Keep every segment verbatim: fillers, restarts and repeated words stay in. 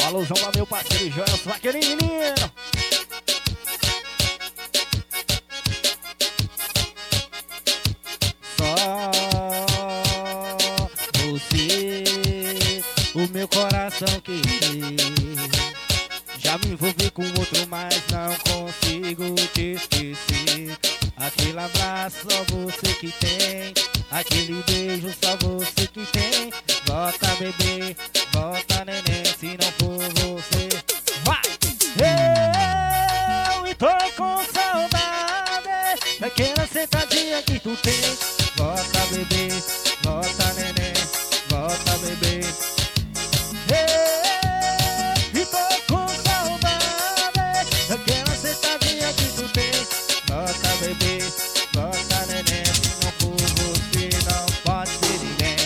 Alusão lá meu parceiro Jonas, vaqueirinho menino. Só você, o meu coração querer. Já me envolvi com outro, mas não consigo te esquecer. Aquele abraço só você que tem, aquele beijo só você que tem. Volta bebê, volta neném, se não for você. Vai! Eu tô com saudade daquela sentadinha que tu tem. Volta bebê, volta neném, volta bebê. Eu tô com saudade daquela sentadinha que tu tem. Volta bebê, volta neném, se não for você não pode ser ninguém.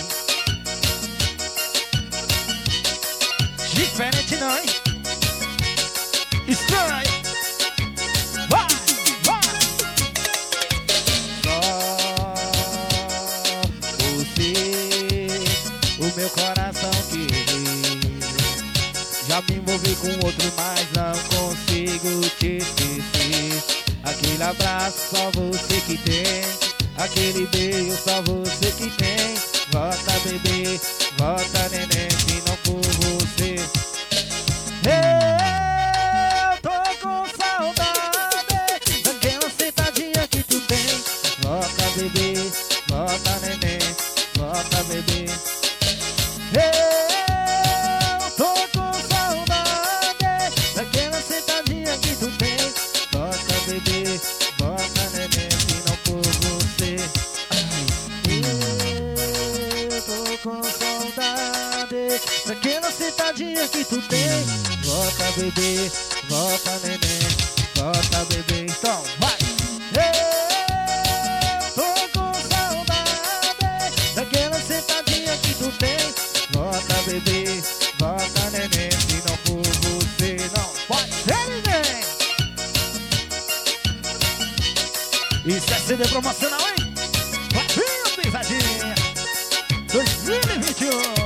Diferente não, hein? Estranho. Vai, vai. Só você, o meu coração querer. Já me envolvi com outro, mas não consigo te esquecer. Aquele abraço só você que tem, aquele beijo só você que tem. Volta bebê, volta neném, se não for você. Eu tô com saudade daquela sentadinha que tu tem. Volta bebê, volta neném, volta bebê. Eu tô com saudade daquela sentadinha que tu tem. Volta bebê, volta neném, se não for você. Eu tô com saudade daquela sentadinha que tu tem. Volta bebê, volta neném, volta bebê. Então vai! Eu tô com saudade daquela sentadinha que tu tem. Volta bebê, volta neném, se não for você não pode ser ninguém. Isso é C D promocional, hein? Vai vir, pisadinha dois mil e vinte e um.